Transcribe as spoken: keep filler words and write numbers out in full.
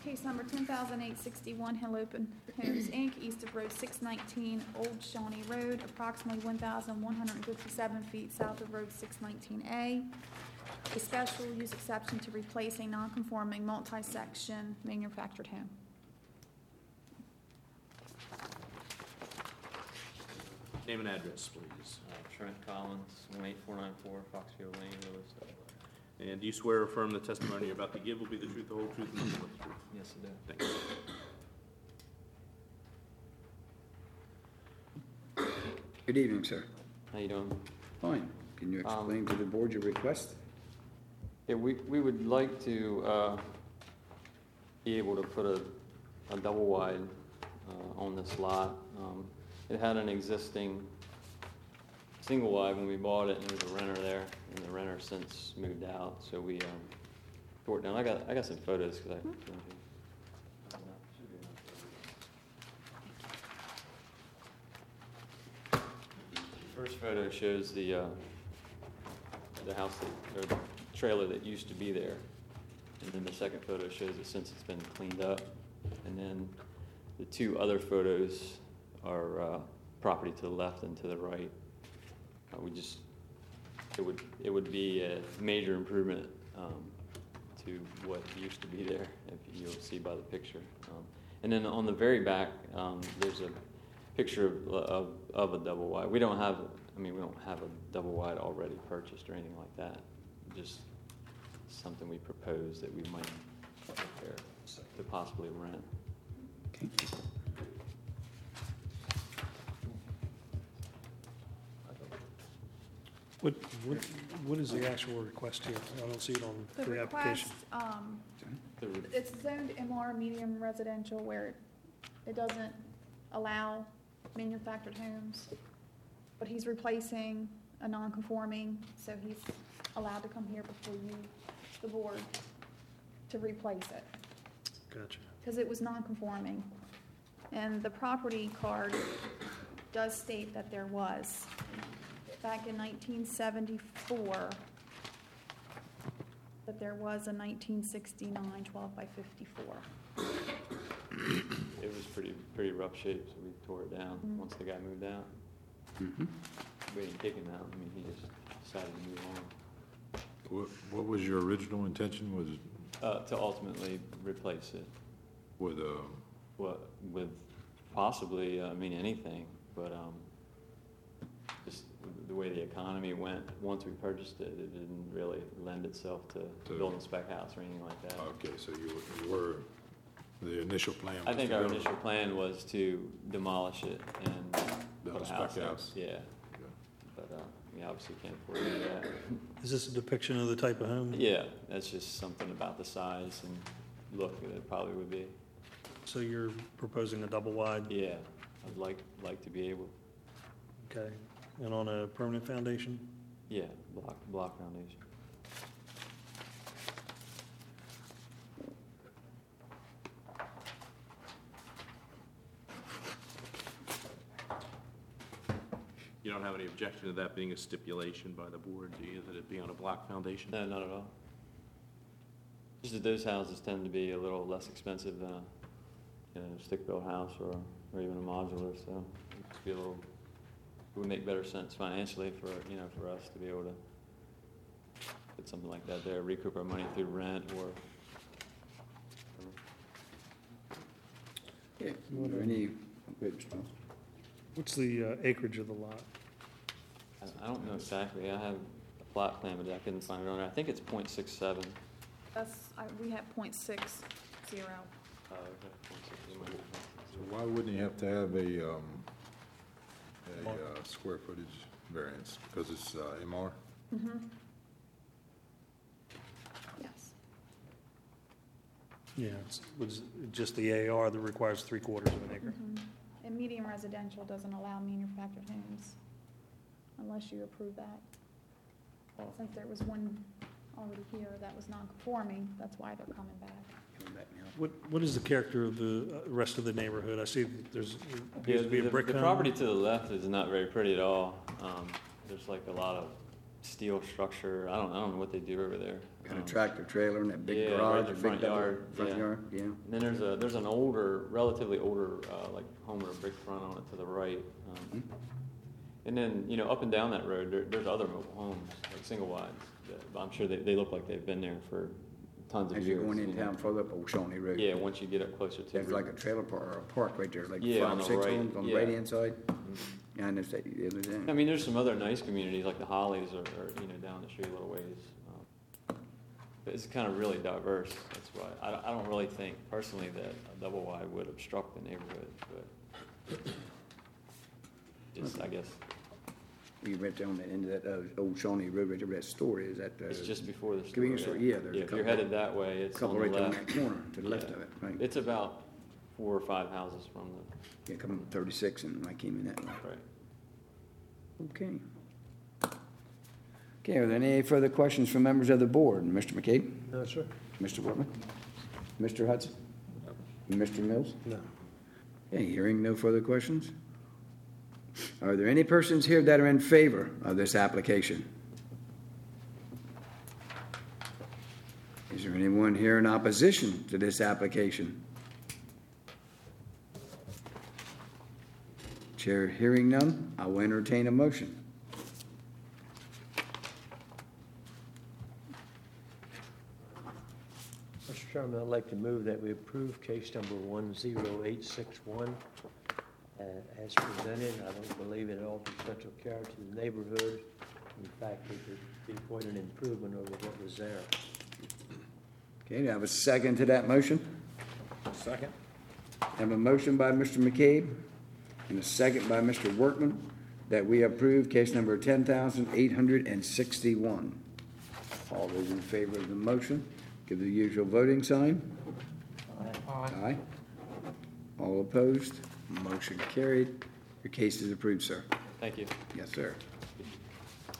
Case number ten thousand eight sixty-one, Hill Open Homes, Incorporated, east of Road six nineteen, Old Shawnee Road, approximately one thousand one hundred fifty-seven feet south of Road six nineteen A. A special use exception to replace a non-conforming multi-section manufactured home. Name and address, please. Uh, Trent Collins, one eight four nine four Foxfield Lane, Willis, Delaware. And do you swear or affirm the testimony you're about to give will be the truth, the whole truth, and nothing but the truth? Yes, I do. Thank you. Good evening, sir. How you doing? Fine. Can you Um, explain to the board your request? Yeah, we, we would like to uh, be able to put a, a double wide uh, on this lot. Um, it had an existing single wide when we bought it, and there was a renter there, and the renter since moved out, so we um, tore it down. I got I got some photos because I. First photo shows the uh, the house that, or the trailer that used to be there, and then the second photo shows it since it's been cleaned up, and then the two other photos are uh, property to the left and to the right. Uh, we just it would it would be a major improvement um, to what used to be there, if you'll see by the picture. Um, and then on the very back, um, there's a picture of, of, of a double wide. We don't have, I mean, we don't have a double wide already purchased or anything like that. Just something we propose that we might prepare to possibly rent. Okay. What, what, what is the actual request here? I don't see it on The the application. request, um, The re- it's zoned M R, medium residential, where it doesn't allow manufactured homes, but he's replacing a non-conforming, so he's allowed to come here before you, the board, to replace it, Gotcha. because it was non-conforming. And the property card does state that there was, back in nineteen seventy-four, that there was a nineteen sixty-nine twelve by fifty-four. It was pretty pretty rough shape, so we tore it down Mhm. once the guy moved out. Mm-hmm. We didn't kick him out. I mean, he just decided to move on. What, what was your original intention? Was it Uh, to ultimately replace it. with a, What, with possibly, uh, I mean, anything, but um, just the way the economy went, once we purchased it, it didn't really lend itself to To- building a spec house or anything like that. okay, so you were- you were, the initial plan was I think to our build- initial plan was to demolish it and Build put a a spec house there. house. Yeah, Yeah. but uh, we obviously can't afford to do that. Is this a depiction of the type of home? Yeah, that's just something about the size and look that it probably would be. So you're proposing a double wide, Yeah, I'd like, like to be able, okay, and on a permanent foundation? yeah, block, block foundation. You don't have any objection to that being a stipulation by the board, do you, that it be on a block foundation? No, not at all. Just that those houses tend to be a little less expensive than a, you know, stick-built house or, or even a modular, so it'd just be a little, it would make better sense financially for, you know, for us to be able to put something like that there, recoup our money through rent or. Okay. Are there any, wait, Mister Miles? What's the uh, acreage of the lot? I- I don't know exactly, I have a plot plan, but I couldn't find it on there. I think it's point six seven. That's, I, we have point six zero. Uh, okay, point six zero. So why wouldn't you have to have a, um, a, uh, square footage variance? Because it's, uh, M R? Mm-hmm. Yes. Yeah, it's, was it just the A R that requires three quarters of an acre? Mhm. And medium residential doesn't allow manufactured homes unless you approve that. Since there was one already here that was non-conforming, that's why they're coming back. Coming back now. What, what is the character of the uh, rest of the neighborhood? I see that there's, there Yeah, appears to be the, a brick the home. property to the left is not very pretty at all. Um, there's like a lot of steel structure. I don't, I don't know what they do over there. Got a Um, tractor trailer and that big Yeah, right garage, in the a big front double- yard, front yeah. yard, yeah. And then there's a, there's an older, relatively older, uh, like home with a brick front on it to the right. Um, And then, you know, up and down that road, there, there's other mobile homes, like single wides. that- I'm sure they, they look like they've been there for tons of As years. you're going in you know. town further up Old Shawnee Road. Yeah, once you get up closer to. There's the- like a trailer park, or a park right there, like Yeah, on five, the six right, homes on the yeah. right-hand side. Mhm. Yeah, I noticed that the other day. I mean, there's some other nice communities, like the Hollies are, are, you know, down the street a little ways. um, But it's kind of really diverse, that's why, I, don't- I don't really think personally that a double wide would obstruct the neighborhood, but just, I guess, You right there on the end of that, uh, Old Shawnee Road, right there, where that store is, that, uh. it's just before the store. Convenience store, yeah, there's a Yeah, if you're couple- headed that way, it's on Couple the right there on left. that corner, to the left Yeah. of it, right? It's about four or five houses from the, Yeah, coming up thirty-six, and I came in that way. right. Okay. Okay, are there any further questions from members of the board? Mister McCabe? No, sir. Mister Workman? Mister Hudson? Mister Mills? No. Okay, hearing no further questions? Are there any persons here that are in favor of this application? Is there anyone here in opposition to this application? Chair hearing none, I will entertain a motion. Mister Chairman, I'd like to move that we approve case number one zero eight six one uh, as presented. I don't believe it alters central character of the neighborhood. In fact, it would be quite an improvement over what was there. Okay, do I have a second to that motion? Second. I have a motion by Mister McCabe and a second by Mister Workman that we approve case number ten thousand eight hundred sixty-one. All those in favor of the motion, give the usual voting sign. Aye. All opposed? Motion carried. Your case is approved, sir. Thank you. Yes, sir.